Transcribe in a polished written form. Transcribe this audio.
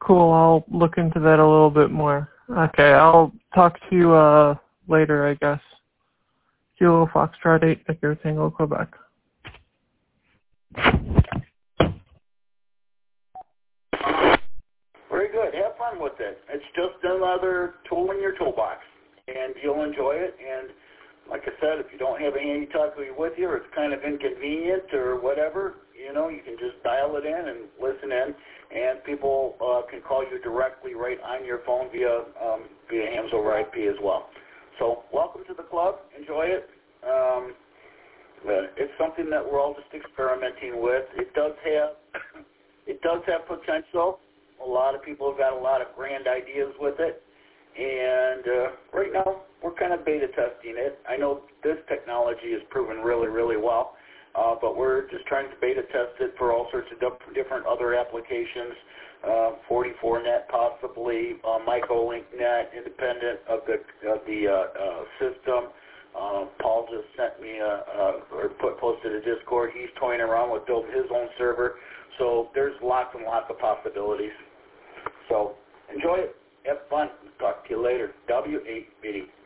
Cool. I'll look into that a little bit more. Okay, I'll talk to you later, I guess. Kilo Foxtrot 8, Echo Tango, Quebec. Very good. Have fun with it. It's just another tool in your toolbox, and you'll enjoy it. And like I said, if you don't have a handy talkie with you, or it's kind of inconvenient or whatever, you can just dial it in and listen in, and people can call you directly right on your phone via Hams over IP as well. So welcome to the club. Enjoy it. It's something that we're all just experimenting with. It does have potential. A lot of people have got a lot of grand ideas with it, and right now we're kind of beta testing it. I know this technology is proven really, really well, but we're just trying to beta test it for all sorts of different other applications, 44net possibly, MicroLink net, independent of the system. Paul just sent me posted a Discord. He's toying around with building his own server. So there's lots and lots of possibilities. So enjoy it. Have fun. Talk to you later. W8 meeting.